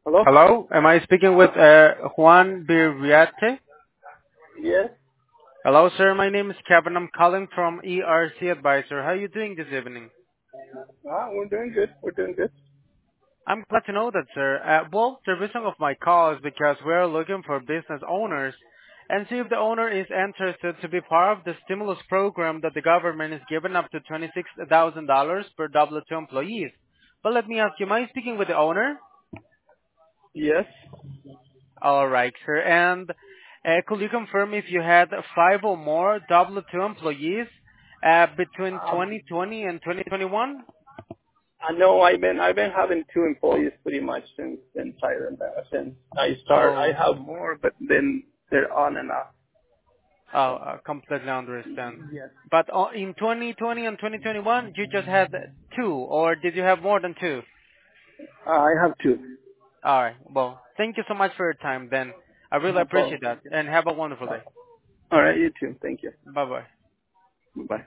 Hello? Hello, am I speaking with Juan Birriate? Yes. Hello, sir. My name is Kevin. I'm calling from ERC Advisor. How are you doing this evening? We're doing good. We're doing good. I'm glad to know that, sir. Well, the reason of my call is because we're looking for business owners and see if the owner is interested to be part of the stimulus program that the government is giving up to $26,000 per W-2 employees. But let me ask you, am I speaking with the owner? Yes. All right, sir. And could you confirm if you had five or more W-2 employees between Um, 2020 and 2021? I know I've been having two employees pretty much since I remember since I start. I Oh, have more, but then they're on and off. So completely understand. yes. But in 2020 and 2021, you just had two, or did you have more than two? I have two. All right. Well, thank you so much for your time, then. I really No problem. appreciate that, and have a wonderful day. All right. You too. Thank you. Bye-bye. Bye.